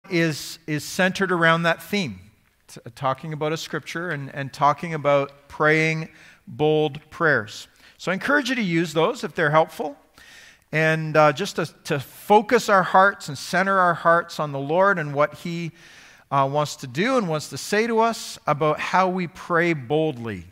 is centered around that theme, talking about a scripture and talking about praying bold prayers. So I encourage you to use those if they're helpful. And just to focus our hearts and center our hearts on the Lord and what He wants to do and wants to say to us about how we pray boldly.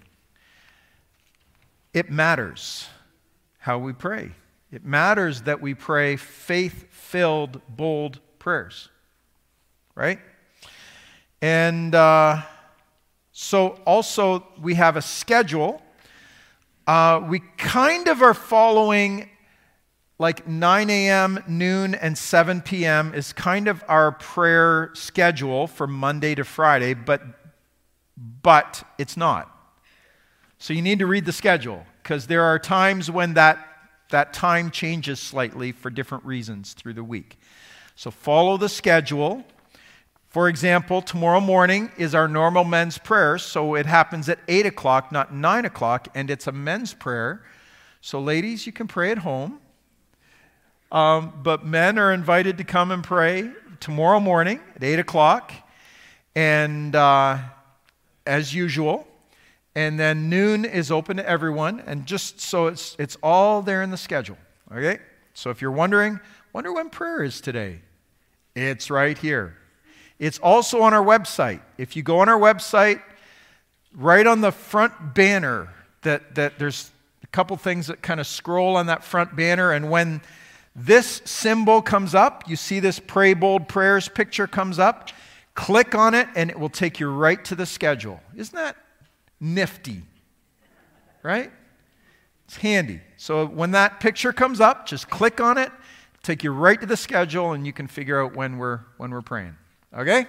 It matters how we pray. It matters that we pray faith-filled, bold prayers. Right? And so also we have a schedule. We kind of are following like 9 a.m., noon, and 7 p.m. is kind of our prayer schedule for Monday to Friday, but it's not. So you need to read the schedule, because there are times when that time changes slightly for different reasons through the week. So follow the schedule. For example, tomorrow morning is our normal men's prayer, so it happens at 8 o'clock, not 9 o'clock, and it's a men's prayer. So ladies, you can pray at home. But men are invited to come and pray tomorrow morning at 8 o'clock, and as usual. And then noon is open to everyone, and just so it's all there in the schedule. Okay? So if you're wonder when prayer is today, it's right here. It's also on our website. If you go on our website, right on the front banner, that there's a couple things that kind of scroll on that front banner, and when this symbol comes up, you see this Pray Bold Prayers picture comes up, click on it, and it will take you right to the schedule. Isn't that nifty? Right? It's handy. So when that picture comes up, just click on it, take you right to the schedule, and you can figure out when we're praying. Okay?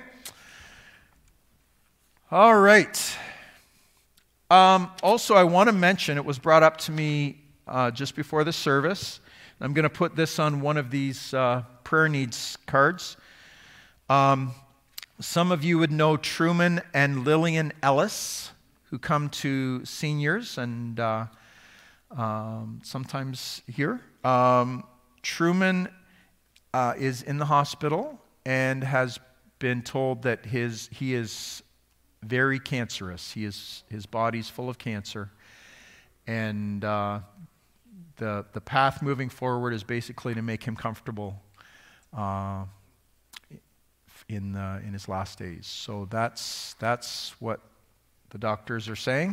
All right. Also, I want to mention, it was brought up to me just before the service. I'm going to put this on one of these prayer needs cards. Some of you would know Truman and Lillian Ellis, who come to seniors and sometimes here. Truman is in the hospital and has been told that he is very cancerous. His body's full of cancer, and the path moving forward is basically to make him comfortable in his last days. So that's what the doctors are saying.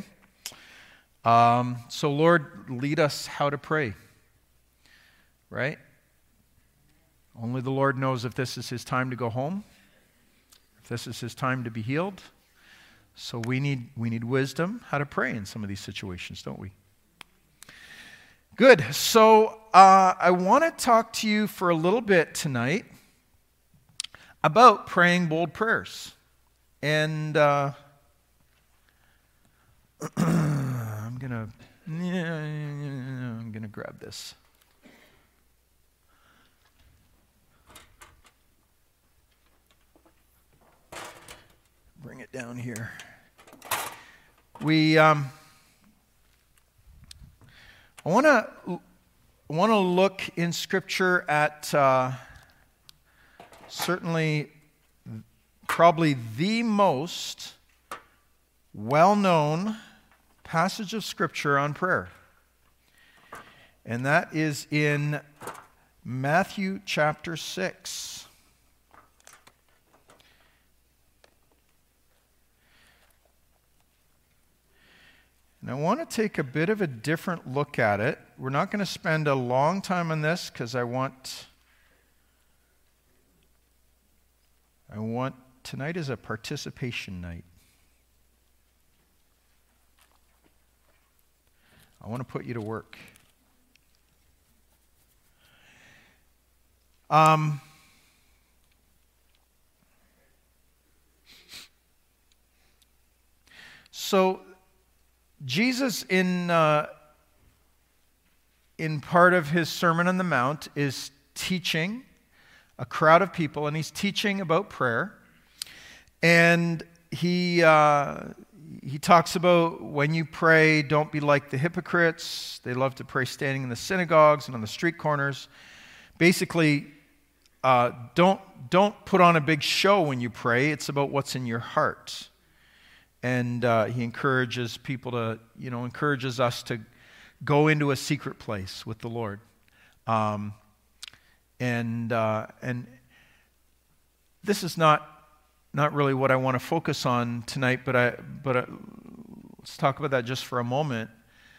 So Lord, lead us how to pray. Right? Only the Lord knows if this is His time to go home, if this is His time to be healed. So we need wisdom how to pray in some of these situations, don't we? Good. So I want to talk to you for a little bit tonight about praying bold prayers. And I'm gonna grab this. Bring it down here. I want to look in Scripture at certainly probably the most well-known passage of Scripture on prayer. And that is in Matthew chapter 6. And I want to take a bit of a different look at it. We're not going to spend a long time on this because I want tonight is a participation night. I want to put you to work. So Jesus, in part of his Sermon on the Mount, is teaching a crowd of people, and he's teaching about prayer. And he talks about when you pray, don't be like the hypocrites. They love to pray standing in the synagogues and on the street corners. Basically, don't put on a big show when you pray. It's about what's in your heart. And he encourages people to, encourages us to go into a secret place with the Lord. And this is not really what I want to focus on tonight, but let's talk about that just for a moment.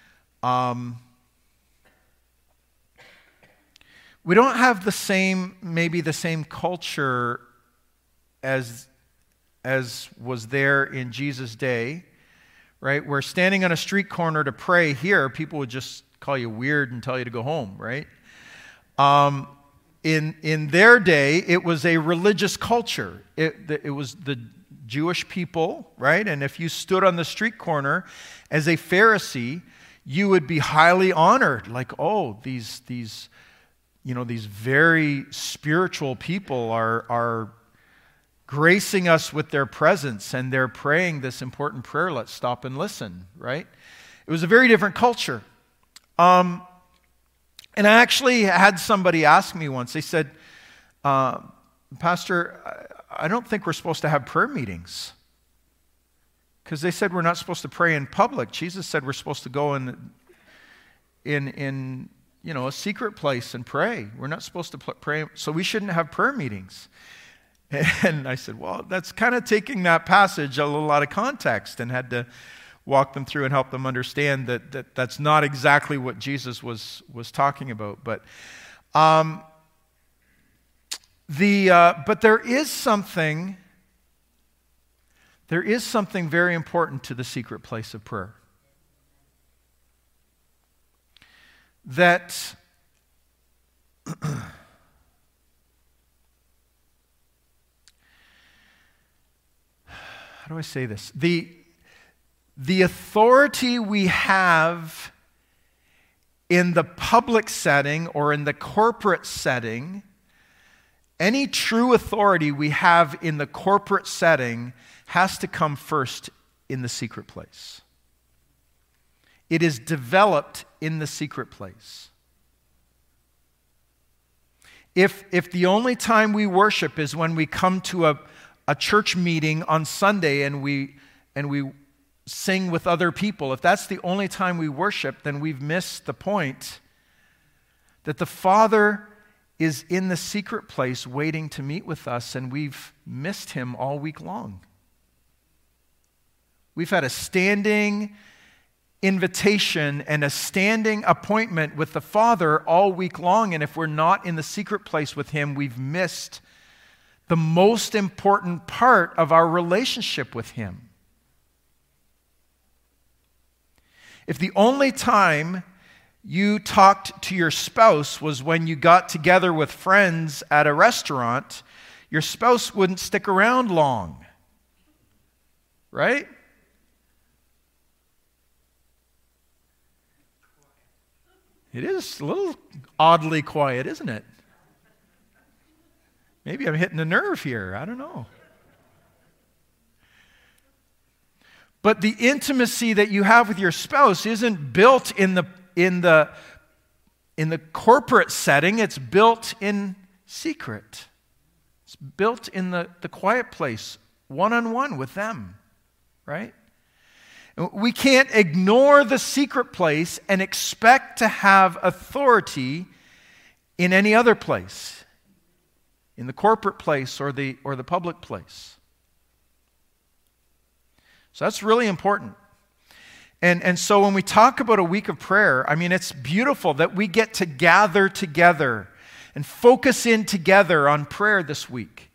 We don't have maybe the same culture as was there in Jesus' day, right? Where standing on a street corner to pray here, people would just call you weird and tell you to go home, right? In their day, it was a religious culture. It was the Jewish people, right? And if you stood on the street corner as a Pharisee, you would be highly honored. Like, oh, these very spiritual people are gracing us with their presence, and they're praying this important prayer. Let's stop and listen, right? It was a very different culture. And I actually had somebody ask me once, they said, Pastor, I don't think we're supposed to have prayer meetings. Because they said we're not supposed to pray in public. Jesus said we're supposed to go in a secret place and pray. We're not supposed to pray, so we shouldn't have prayer meetings. And I said, well, that's kind of taking that passage a little out of context, and had to walk them through and help them understand that that's not exactly what Jesus was talking about. But but there is something very important to the secret place of prayer. That how do I say this? The authority we have in the public setting or in the corporate setting, any true authority we have in the corporate setting has to come first in the secret place. It is developed in the secret place. If the only time we worship is when we come to a church meeting on Sunday and we sing with other people, if that's the only time we worship, then we've missed the point that the Father is in the secret place waiting to meet with us, and we've missed him all week long. We've had a standing invitation and a standing appointment with the Father all week long, and if we're not in the secret place with him, we've missed the most important part of our relationship with him. If the only time you talked to your spouse was when you got together with friends at a restaurant, your spouse wouldn't stick around long, right? It is a little oddly quiet, isn't it? Maybe I'm hitting a nerve here. I don't know. But the intimacy that you have with your spouse isn't built in the corporate setting. It's built in secret. It's built in the quiet place, one-on-one with them, right? We can't ignore the secret place and expect to have authority in any other place, in the corporate place or the public place. So that's really important. And so when we talk about a week of prayer, I mean, it's beautiful that we get to gather together and focus in together on prayer this week.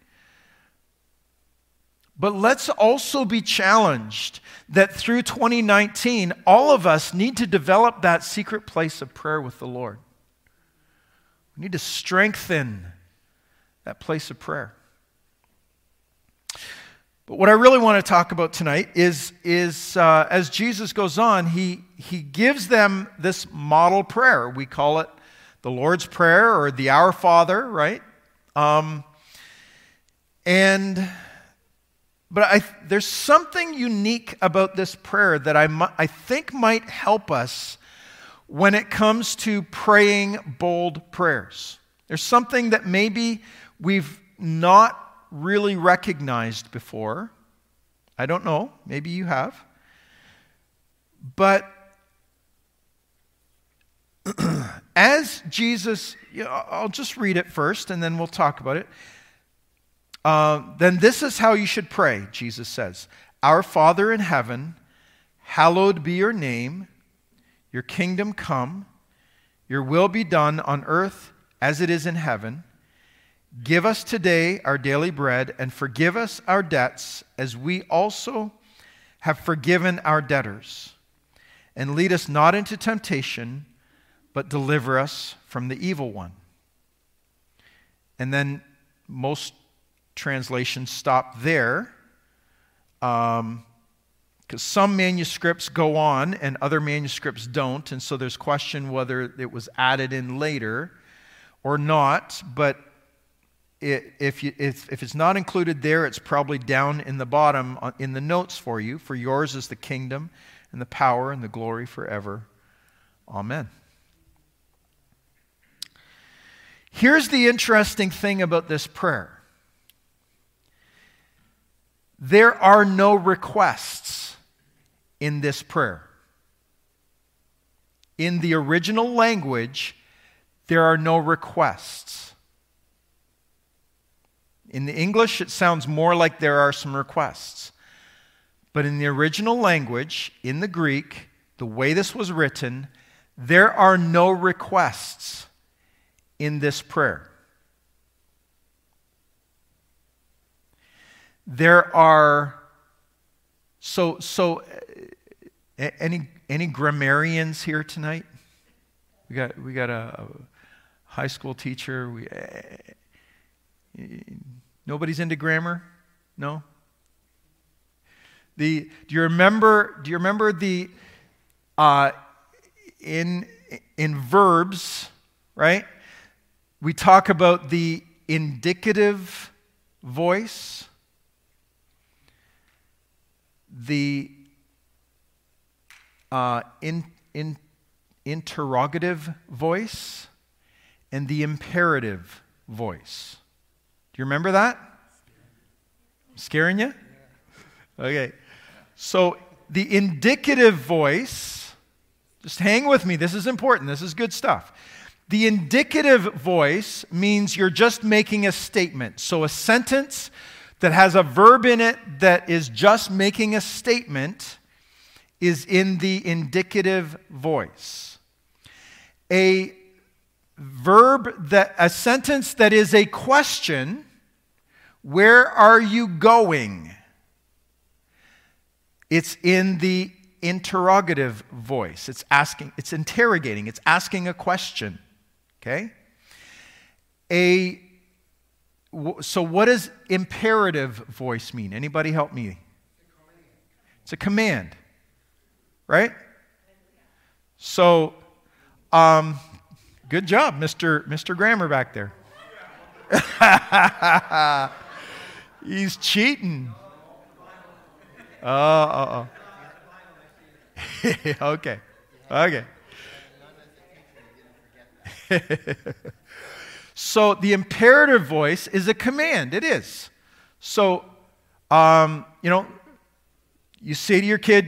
But let's also be challenged that through 2019, all of us need to develop that secret place of prayer with the Lord. We need to strengthen that place of prayer. But what I really want to talk about tonight is as Jesus goes on, he gives them this model prayer. We call it the Lord's Prayer or the Our Father, right? But there's something unique about this prayer that I think might help us when it comes to praying bold prayers. There's something that maybe we've not really recognized before. I don't know, maybe you have. But as Jesus, I'll just read it first and then we'll talk about it. Then this is how you should pray, Jesus says. Our Father in heaven, hallowed be your name. Your kingdom come. Your will be done on earth as it is in heaven. Give us today our daily bread, and forgive us our debts as we also have forgiven our debtors. And lead us not into temptation, but deliver us from the evil one. And then most translations stop there, because some manuscripts go on and other manuscripts don't, and so there's question whether it was added in later or not. But if it's not included there, it's probably down in the bottom in the notes for you. For yours is the kingdom and the power and the glory forever. Amen. Here's the interesting thing about this prayer. There are no requests in this prayer. In the original language, there are no requests. In the English, it sounds more like there are some requests. But in the original language, in the Greek, the way this was written, there are no requests in this prayer. There are any grammarians here tonight? We got a high school teacher. Nobody's into grammar? No? Do you remember the in verbs, right? We talk about the indicative voice, the interrogative voice, and the imperative voice. Do you remember that? Scaring you? Okay. So the indicative voice, just hang with me. This is important. This is good stuff. The indicative voice means you're just making a statement. So a sentence that has a verb in it that is just making a statement is in the indicative voice. A sentence that is a question, where are you going? It's in the interrogative voice. It's asking, it's interrogating, it's asking a question. Okay? So what does imperative voice mean? Anybody help me? It's a command. Right? So, good job, Mr. Grammar back there. He's cheating. Okay. So the imperative voice is a command. It is. So, you say to your kid,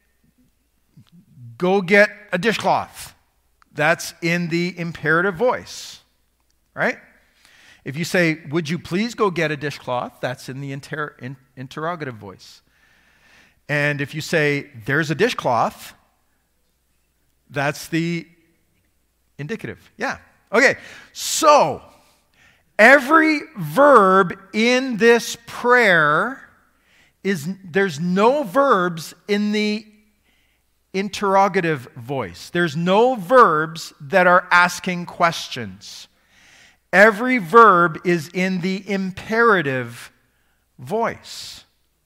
go get a dishcloth. That's in the imperative voice, right? If you say, would you please go get a dishcloth? That's in the interrogative voice. And if you say, there's a dishcloth, that's the indicative. Yeah. Okay. So, every verb in this prayer there's no verbs in the interrogative voice. There's no verbs that are asking questions. Every verb is in the imperative voice.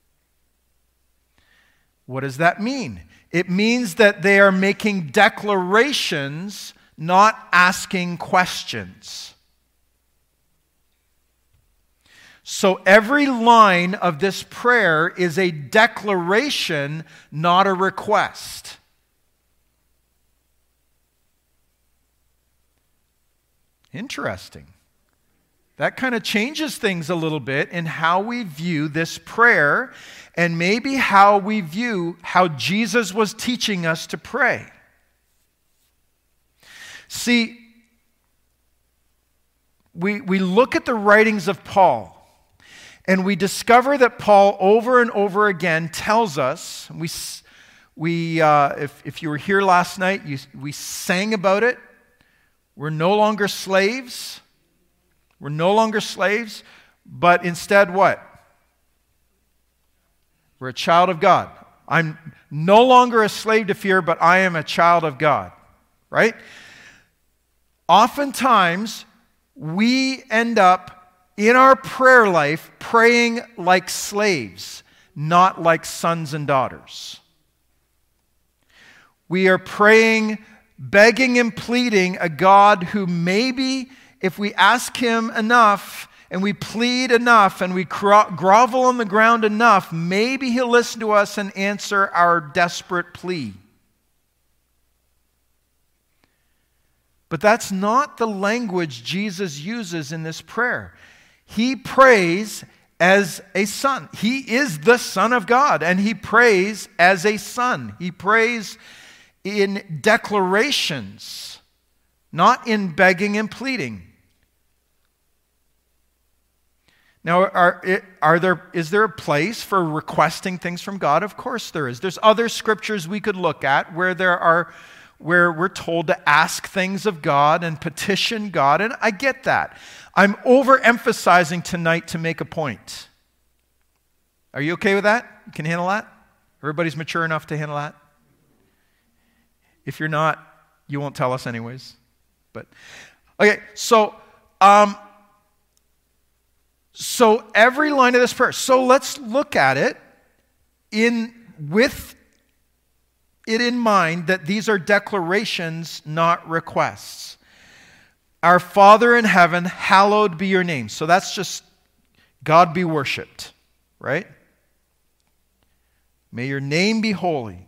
What does that mean? It means that they are making declarations, not asking questions. So every line of this prayer is a declaration, not a request. Interesting. That kind of changes things a little bit in how we view this prayer and maybe how we view how Jesus was teaching us to pray. See, we look at the writings of Paul, and we discover that Paul over and over again tells us, if you were here last night, we sang about it. We're no longer slaves. We're no longer slaves, but instead what? We're a child of God. I'm no longer a slave to fear, but I am a child of God, right? Oftentimes, we end up in our prayer life praying like slaves, not like sons and daughters. We are praying, begging and pleading a God who maybe, if we ask Him enough and we plead enough and we grovel on the ground enough, maybe He'll listen to us and answer our desperate plea. But that's not the language Jesus uses in this prayer. He prays as a son. He is the Son of God, and He prays as a son. He prays in declarations, not in begging and pleading. Now, is there a place for requesting things from God? Of course there is. There's other scriptures we could look at where we're told to ask things of God and petition God, and I get that. I'm overemphasizing tonight to make a point. Are you okay with that? You can handle that? Everybody's mature enough to handle that? If you're not, you won't tell us anyways. But okay, so every line of this prayer. So let's look at it with it in mind that these are declarations, not requests. Our Father in heaven, hallowed be your name. So that's just God be worshipped, right? May your name be holy.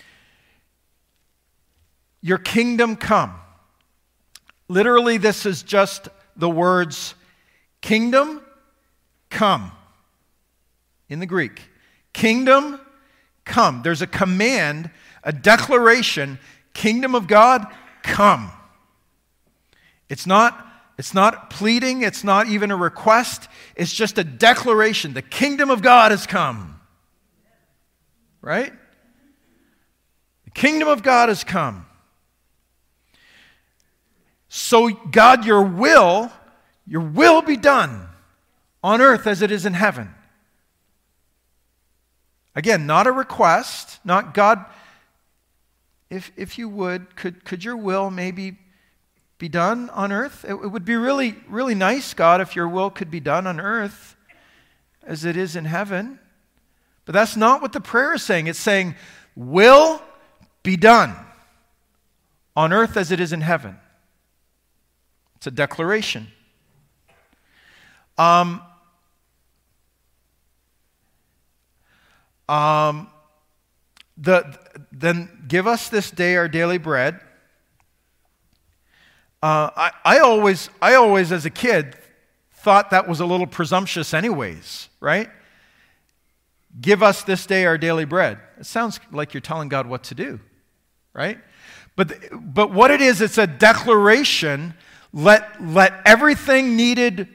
Your kingdom come. Literally, this is just the words kingdom come in the Greek. Kingdom come. There's a command, a declaration, kingdom of God, come. It's not pleading, it's not even a request, it's just a declaration. The kingdom of God has come. Right? The kingdom of God has come. So God, your will be done on earth as it is in heaven. Again, not a request, not God, if you would, could your will maybe be done on earth? It would be really, really nice, God, if your will could be done on earth as it is in heaven. But that's not what the prayer is saying. It's saying, will be done on earth as it is in heaven. It's a declaration. Then give us this day our daily bread. I always as a kid thought that was a little presumptuous anyways, right? Give us this day our daily bread. It sounds like you're telling God what to do, right? But what it is, it's a declaration. Let everything needed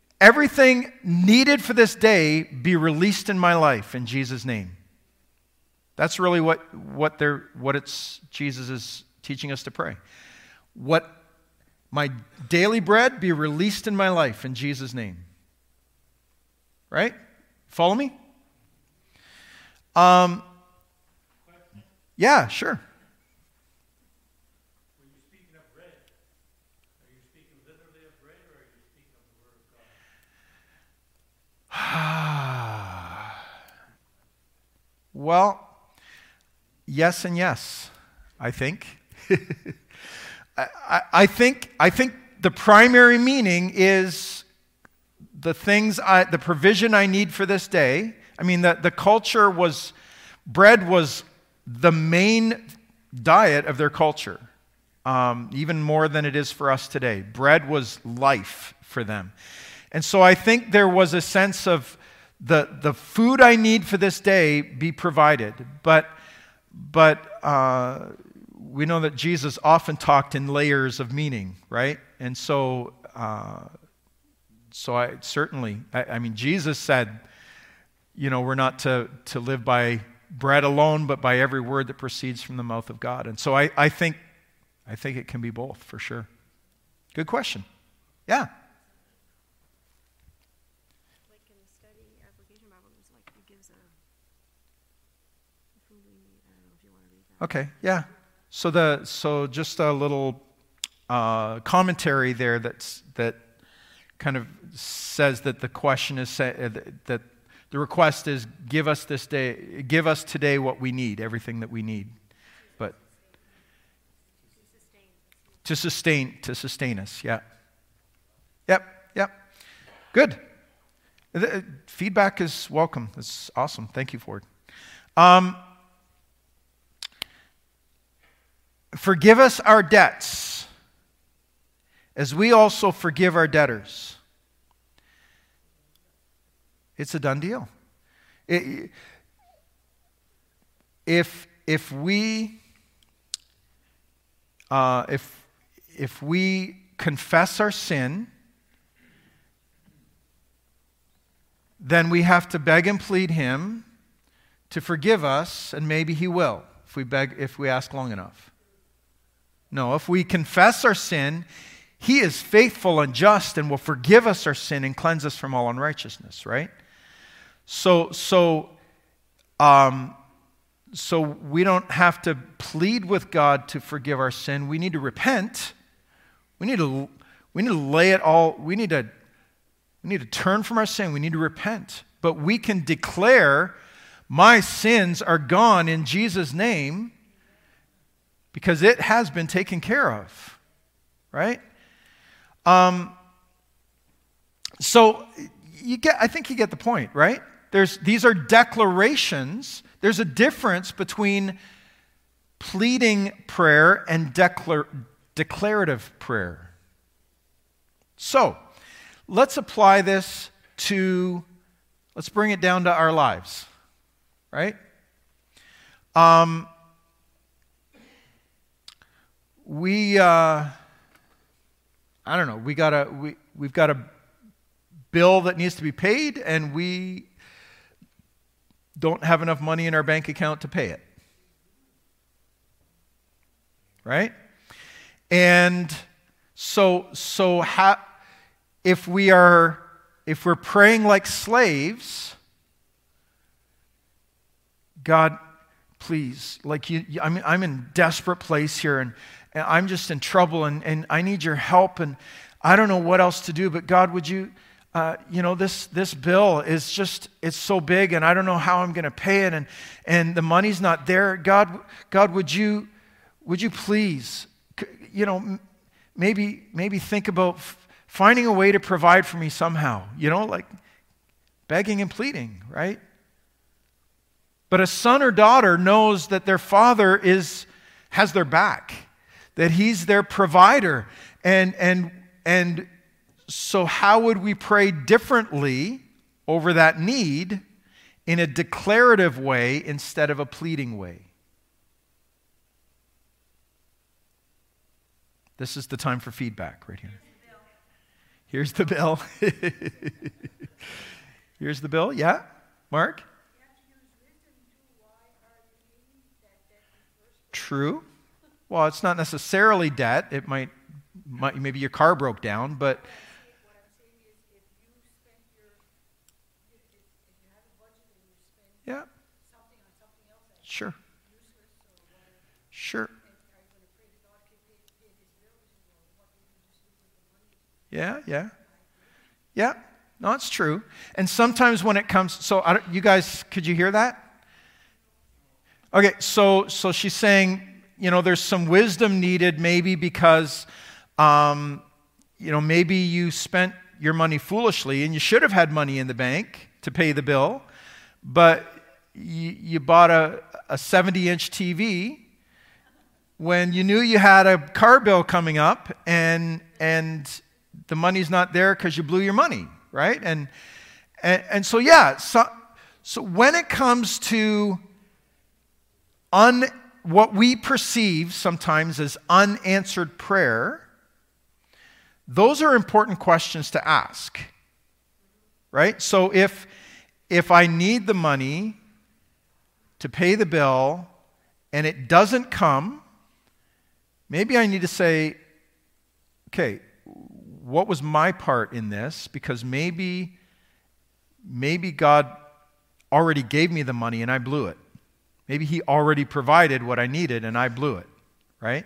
for this day be released in my life in Jesus' name. That's really what Jesus is teaching us to pray. My daily bread be released in my life in Jesus' name. Right? Follow me? Yeah, sure. When you're speaking of bread, are you speaking literally of bread or are you speaking of the Word of God? Well, yes and yes, I think. I think the primary meaning is the provision I need for this day. I mean, the culture was, bread was the main diet of their culture, even more than it is for us today. Bread was life for them. And so I think there was a sense of the food I need for this day be provided. But we know that Jesus often talked in layers of meaning, right? And so I mean, Jesus said, we're not to live by bread alone, but by every word that proceeds from the mouth of God. And so I think it can be both, for sure. Good question. Yeah. Like in the study application Bible, there's like it gives a food we need. I don't know if you want to read that. Okay. Yeah. So just a little commentary there that kind of says that the question is that the request is give us today what we need, everything that we need, but to sustain us. Yeah. Yep. Good. The feedback is welcome. It's awesome. Thank you for it. Forgive us our debts, as we also forgive our debtors. It's a done deal. If we confess our sin, then we have to beg and plead Him to forgive us, and maybe He will if we ask long enough. No, if we confess our sin, He is faithful and just and will forgive us our sin and cleanse us from all unrighteousness, right? So we don't have to plead with God to forgive our sin. We need to repent. We need to lay it all. We need to turn from our sin. We need to repent. But we can declare, my sins are gone in Jesus' name, because it has been taken care of, right? So I think you get the point, right? These are declarations. There's a difference between pleading prayer and declarative prayer. So, let's apply this let's bring it down to our lives, right? I don't know, we've got a bill that needs to be paid, and we don't have enough money in our bank account to pay it. Right? And so if we're praying like slaves, God, please, I'm in a desperate place here, and I'm just in trouble, and I need your help, and I don't know what else to do, but God, would you, this bill is it's so big, and I don't know how I'm going to pay it, and the money's not there. God, would you please, maybe think about finding a way to provide for me somehow, like begging and pleading, right? But a son or daughter knows that their father has their back, that He's their provider, and so how would we pray differently over that need in a declarative way instead of a pleading way? This is the time for feedback right here. Here's the bill. Here's the bill. Yeah, Mark? True. Well, it's not necessarily debt. It might maybe your car broke down, but What I'm saying is, if you have a budget and you spend yeah, something on something else that's sure, useless or whatever, sure. and are you going to pray that God can pay this bill? What if you just leave with the money? Yeah. No, it's true. And sometimes when it comes, you guys, could you hear that? Okay, so she's saying, there's some wisdom needed, maybe because, maybe you spent your money foolishly, and you should have had money in the bank to pay the bill, but you bought a 70-inch TV when you knew you had a car bill coming up, and the money's not there because you blew your money, right? And so, yeah, so when it comes to what we perceive sometimes as unanswered prayer, those are important questions to ask, right? So if I need the money to pay the bill and it doesn't come, maybe I need to say, okay, what was my part in this? Because maybe God already gave me the money and I blew it. Maybe he already provided what I needed and I blew it, right?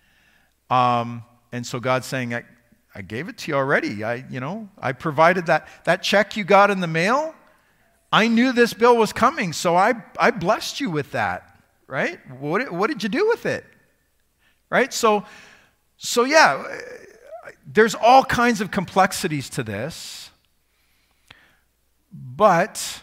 And so God's saying, I gave it to you already. I provided that check you got in the mail. I knew this bill was coming, so I blessed you with that, right? What did you do with it? Right? So yeah, there's all kinds of complexities to this. But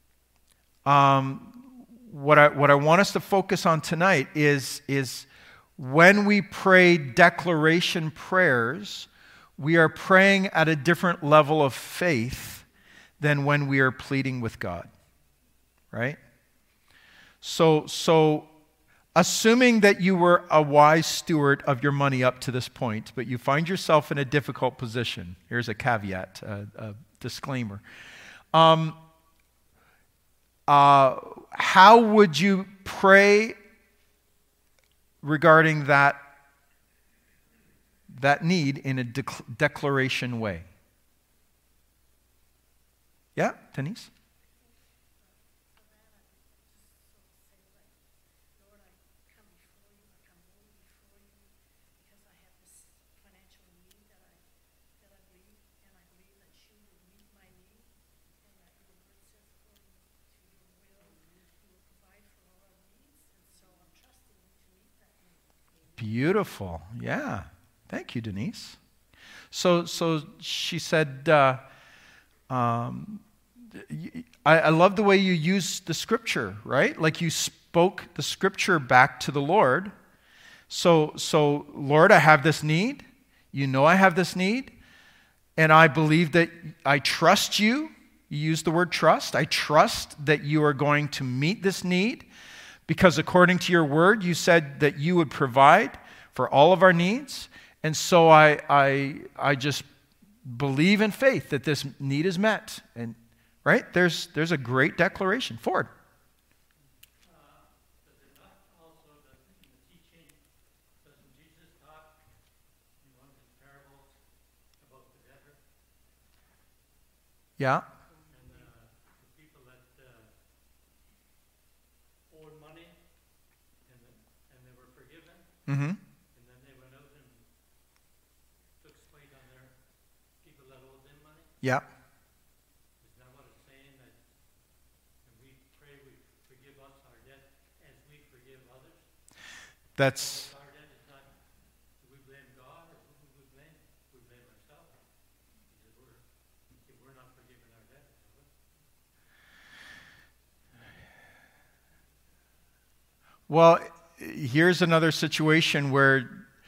what I want us to focus on tonight is when we pray declaration prayers, we are praying at a different level of faith than when we are pleading with God, right? So assuming that you were a wise steward of your money up to this point, but you find yourself in a difficult position. Here's a caveat, a disclaimer. How would you pray regarding that need in a declaration way? Yeah, Denise? Beautiful. Yeah. Thank you, Denise. So she said, I love the way you use the scripture, right? Like you spoke the scripture back to the Lord. So Lord, I have this need. You know I have this need. And I believe that I trust you. You use the word trust. I trust that you are going to meet this need. Because according to your word, you said that you would provide for all of our needs. And so I just believe in faith that this need is met. And right? There's a great declaration. Ford. Does it not also, in the teaching, doesn't Jesus talk in one of his parables about the debtor? Yeah. And the people that owed money and they were forgiven. Mm-hmm. And then they went out and took spite on their people that owed them money. Yeah. Is that what it's saying? That when we pray, we forgive us our debt as we forgive others? That's Our debt is not, do we blame God or who do we blame? We blame ourselves. Because if we're not forgiving our debt, is it? well. Here's another situation where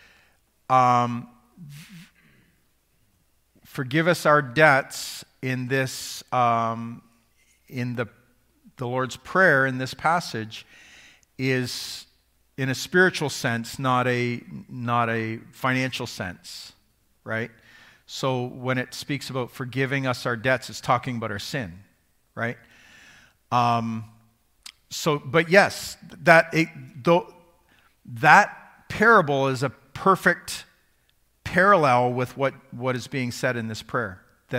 forgive us our debts in this in the Lord's Prayer in this passage is in a spiritual sense, not a financial sense, right? So when it speaks about forgiving us our debts, it's talking about our sin, right? But yes, that parable is a perfect parallel with what is being said in this prayer.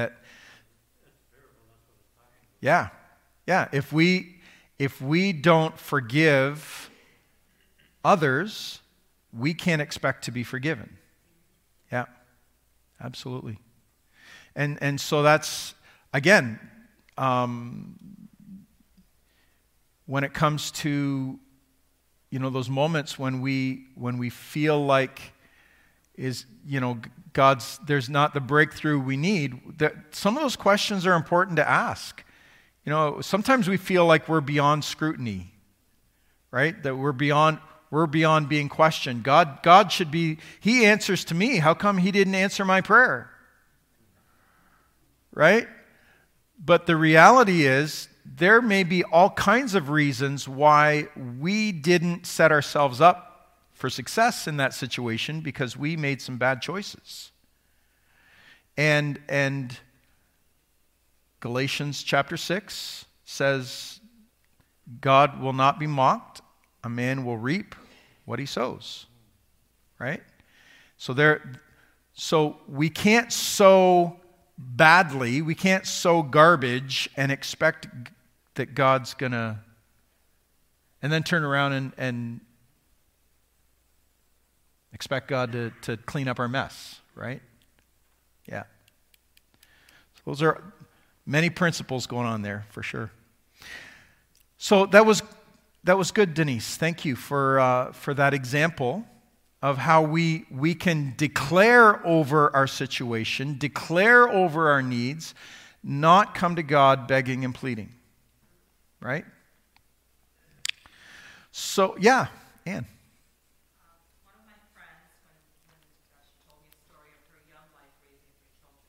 Yeah. If we don't forgive others, we can't expect to be forgiven. Yeah, absolutely. And so that's again, when it comes to those moments when we feel like there's not the breakthrough we need, that some of those questions are important to ask. Sometimes we feel like we're beyond scrutiny, right? That we're beyond being questioned. God should be, he answers to me. How come he didn't answer my prayer? right? But the reality is, there may be all kinds of reasons why we didn't set ourselves up for success in that situation because we made some bad choices. And Galatians chapter 6 says, God will not be mocked. A man will reap what he sows. Right? So we can't sow badly, we can't sow garbage and expect that God's going to, and then turn around and expect God to clean up our mess, right? Yeah. So those are many principles going on there, for sure. So that was good, Denise. Thank you for that example of how we can declare over our situation, declare over our needs, not come to God begging and pleading. Right? So, yeah, Anne. One of my friends, when she told me a story of her young life raising her children.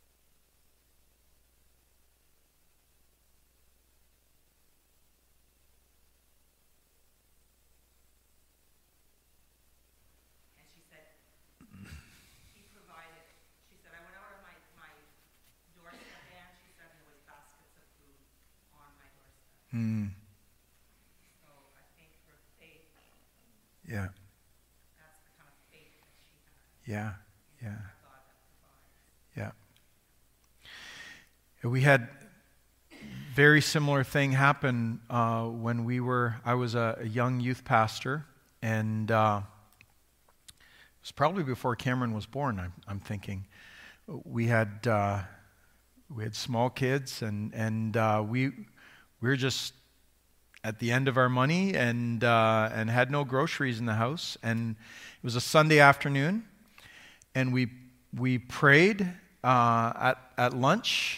And she said, he provided, she said, I went out on my doorstep, and she said there was baskets of food on my doorstep. So I think her faith, Yeah. that's the kind of faith that she had. Yeah. You know, Yeah. a God that provides. Yeah. We had very similar thing happen when I was a young youth pastor, and it was probably before Cameron was born, I'm thinking. We had small kids, and we were just at the end of our money and had no groceries in the house. And it was a Sunday afternoon, and we prayed at lunch,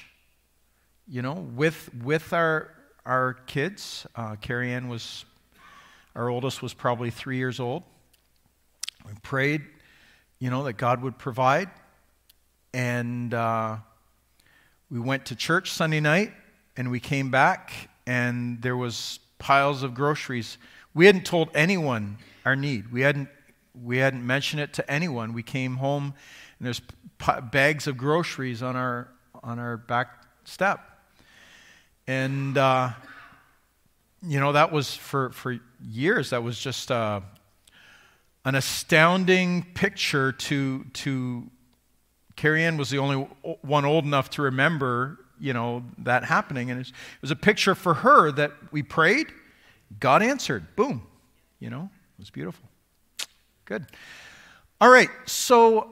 with our kids. Carrie Ann our oldest was probably 3 years old. We prayed, that God would provide. And we went to church Sunday night, and we came back, and there was piles of groceries. We hadn't told anyone our need. We hadn't mentioned it to anyone. We came home, and there's bags of groceries on our back step. And that was for years. That was just an astounding picture to Carrie Ann was the only one old enough to remember, that happening. And it was a picture for her that we prayed, God answered. Boom. It was beautiful. Good. All right. So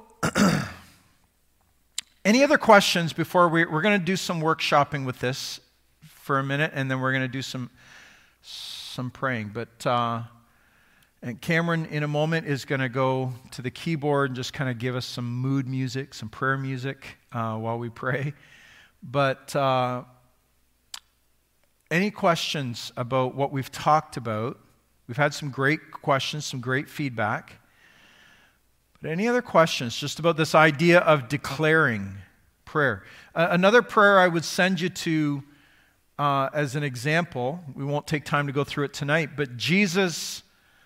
any other questions before we're going to do some workshopping with this for a minute, and then we're going to do some praying. But and Cameron, in a moment, is going to go to the keyboard and just kind of give us some mood music, some prayer music while we pray. But any questions about what we've talked about? We've had some great questions, some great feedback. But any other questions just about this idea of declaring prayer? Another prayer I would send you to as an example, we won't take time to go through it tonight, but Jesus,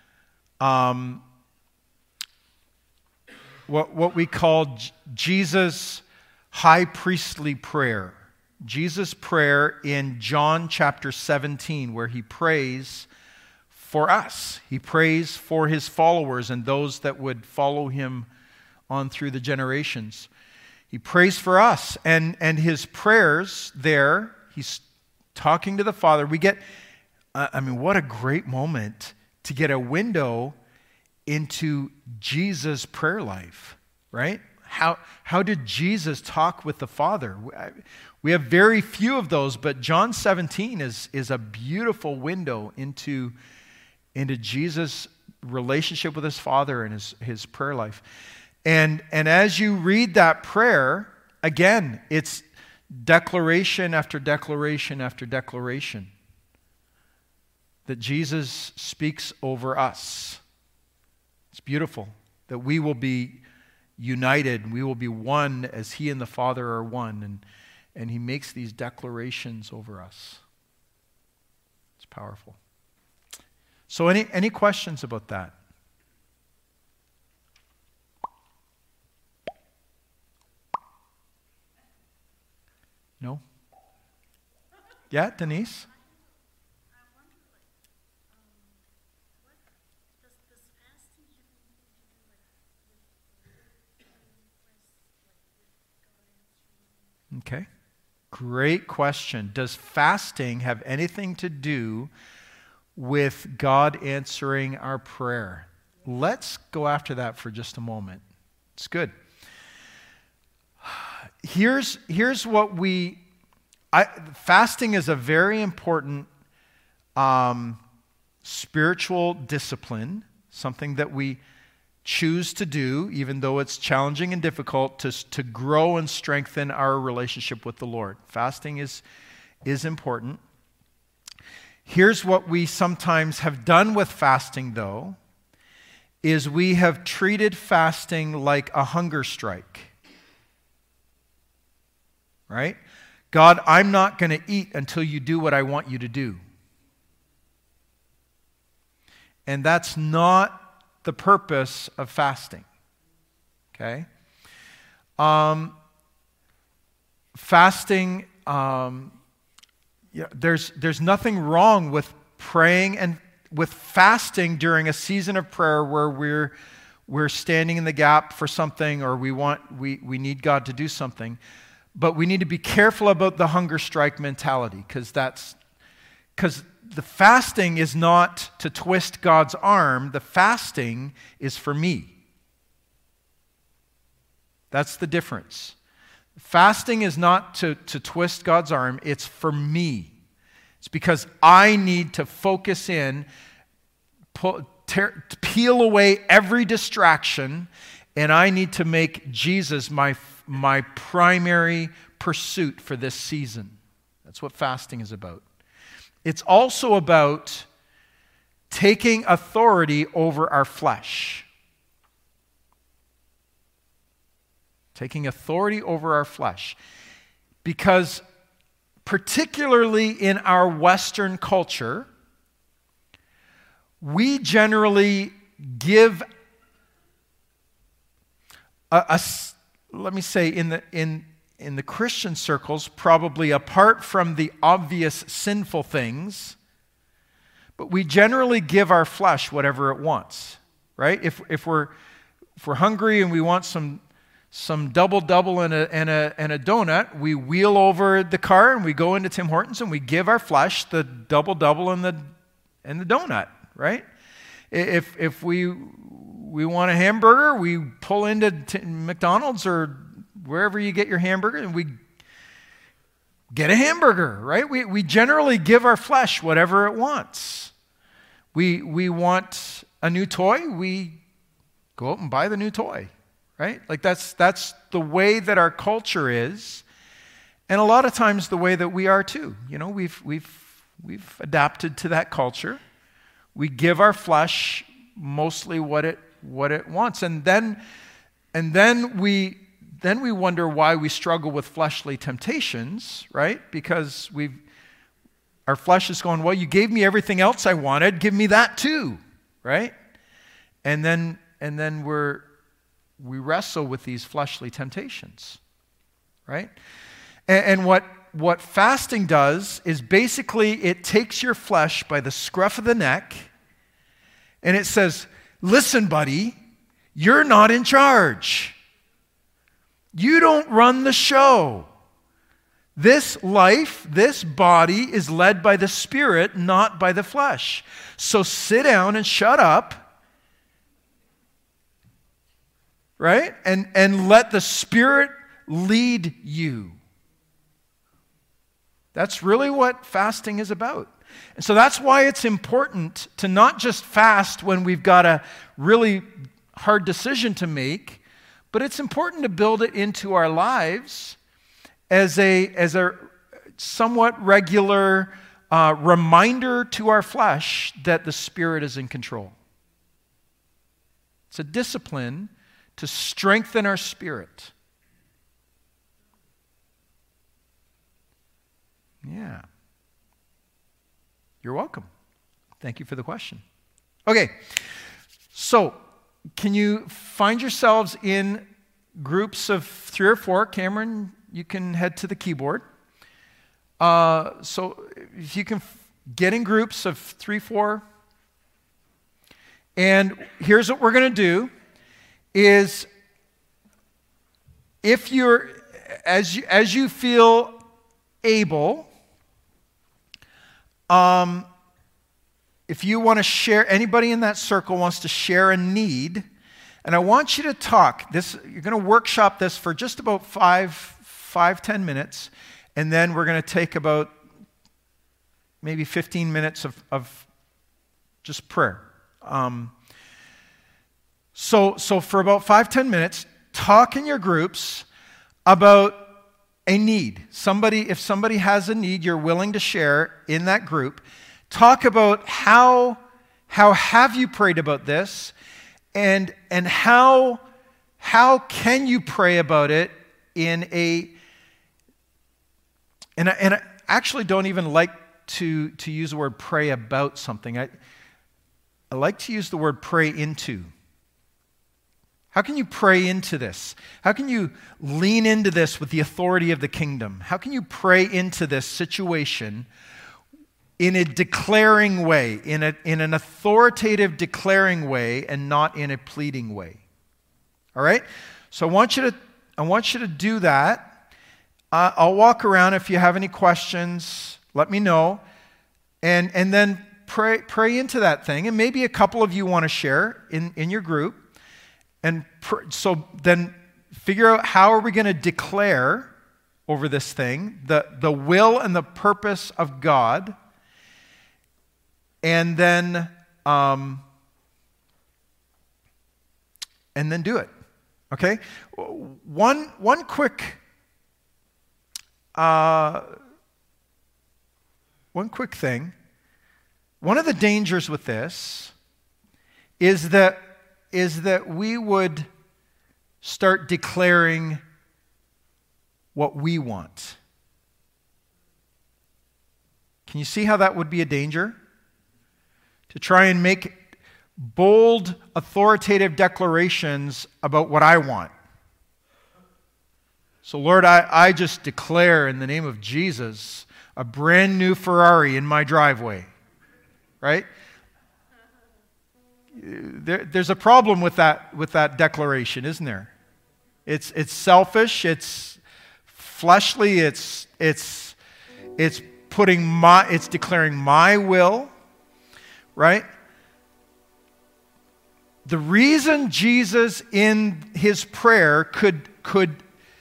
what we call Jesus' high priestly prayer. Jesus' prayer in John chapter 17, where he prays for us. He prays for his followers and those that would follow him on through the generations. He prays for us, and his prayers there, he's talking to the Father. We get, what a great moment to get a window into Jesus' prayer life, right? How did Jesus talk with the Father? We have very few of those, but John 17 is a beautiful window into Jesus' relationship with his Father and his prayer life. And as you read that prayer, again, it's declaration after declaration after declaration that Jesus speaks over us. It's beautiful that we will be united, we will be one as he and the Father are one. and he makes these declarations over us. It's powerful. So any questions about that? No? Yeah, Denise? I wonder, what does fasting have anything to do with requests, like with God answering? Okay. Great question. Does fasting have anything to do with God answering our prayer? Let's go after that for just a moment. It's good. Here's what fasting is a very important spiritual discipline, something that we choose to do, even though it's challenging and difficult, to grow and strengthen our relationship with the Lord. Fasting is important. Here's what we sometimes have done with fasting, though, is we have treated fasting like a hunger strike. Right? God, I'm not going to eat until you do what I want you to do. And that's not the purpose of fasting. Okay? Fasting, there's nothing wrong with praying and with fasting during a season of prayer where we're standing in the gap for something, or we need God to do something. But we need to be careful about the hunger strike mentality, because the fasting is not to twist God's arm. The fasting is for me. That's the difference. Fasting is not to twist God's arm. It's for me. It's because I need to focus in, peel away every distraction, and I need to make Jesus my primary pursuit for this season. That's what fasting is about. It's also about taking authority over our flesh. Taking authority over our flesh. Because particularly in our Western culture, we generally give let me say, in the Christian circles, probably apart from the obvious sinful things, but we generally give our flesh whatever it wants, right? If we're hungry and we want some double and a donut, we wheel over the car and we go into Tim Hortons and we give our flesh the double and the donut, right? If we want a hamburger, we pull into McDonald's or wherever you get your hamburger and we get a hamburger, right? We generally give our flesh whatever it wants. We want a new toy, we go out and buy the new toy, right? Like that's the way that our culture is, and a lot of times the way that we are too. You know, we've adapted to that culture. We give our flesh mostly what it wants, and then we wonder why we struggle with fleshly temptations, right? Because our flesh is going, well, you gave me everything else I wanted, give me that too, right? And then we wrestle with these fleshly temptations, right? And what fasting does is basically it takes your flesh by the scruff of the neck and it says, listen, buddy, you're not in charge. You don't run the show. This life, this body is led by the Spirit, not by the flesh. So sit down and shut up, right? And let the Spirit lead you. That's really what fasting is about. And so that's why it's important to not just fast when we've got a really hard decision to make, but it's important to build it into our lives as a somewhat regular reminder to our flesh that the Spirit is in control. It's a discipline to strengthen our spirit. Yeah. You're welcome. Thank you for the question. Okay. So, can you find yourselves in groups of 3 or 4? Cameron, you can head to the keyboard. So, if you can get in groups of 3, 4. And here's what we're going to do is, if you're, as you feel able, if you want to share, anybody in that circle wants to share a need, and I want you to talk. You're going to workshop this for just about 5-10 minutes, and then we're going to take about maybe 15 minutes of just prayer. So for about 5-10 minutes, talk in your groups about a need. If somebody has a need you're willing to share in that group, talk about how have you prayed about this, and how can you pray about it and I actually don't even like to use the word pray about something. I like to use the word pray into. How can you pray into this? How can you lean into this with the authority of the kingdom? How can you pray into this situation in a declaring way, in an authoritative declaring way, and not in a pleading way? All right? So I want you to do that. I'll walk around. If you have any questions, let me know. And then pray into that thing. And maybe a couple of you want to share in your group. And so then figure out, how are we going to declare over this thing the will and the purpose of God, and then do it. Okay? One quick thing. One of the dangers with this is that we would start declaring what we want. Can you see how that would be a danger? To try and make bold, authoritative declarations about what I want. So, Lord, I just declare in the name of Jesus a brand new Ferrari in my driveway. Right? There's a problem with that declaration, isn't there? It's selfish, it's fleshly, it's declaring my will, right? The reason Jesus in his prayer could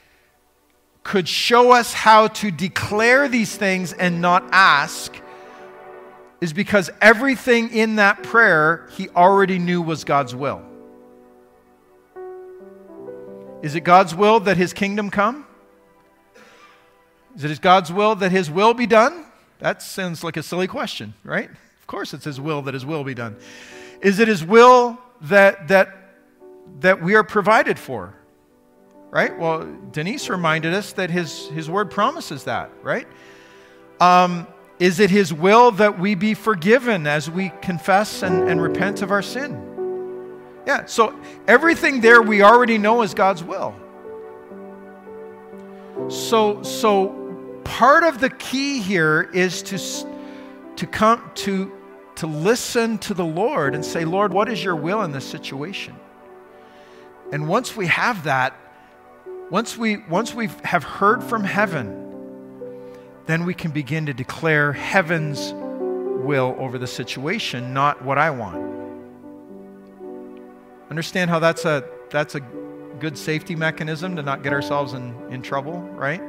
show us how to declare these things and not ask is because everything in that prayer he already knew was God's will. Is it God's will that his kingdom come? Is it God's will that his will be done? That sounds like a silly question, right? Of course it's his will that his will be done. Is it his will that we are provided for? Right? Well, Denise reminded us that his word promises that, right? Is it his will that we be forgiven as we confess and repent of our sin? Yeah, so everything there we already know is God's will. So part of the key here is to come to listen to the Lord and say, Lord, what is your will in this situation? And once we have that, once we have heard from heaven, then we can begin to declare heaven's will over the situation, not what I want. Understand how that's a good safety mechanism to not get ourselves in trouble, right?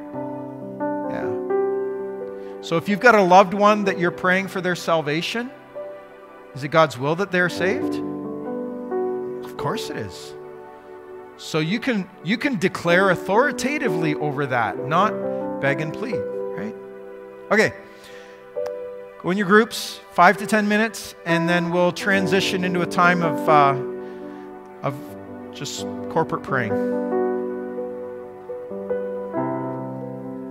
Yeah. So if you've got a loved one that you're praying for their salvation, is it God's will that they're saved? Of course it is. So you can declare authoritatively over that, not beg and plead, right? Okay. Go in your groups, 5 to 10 minutes, and then we'll transition into a time of just corporate praying.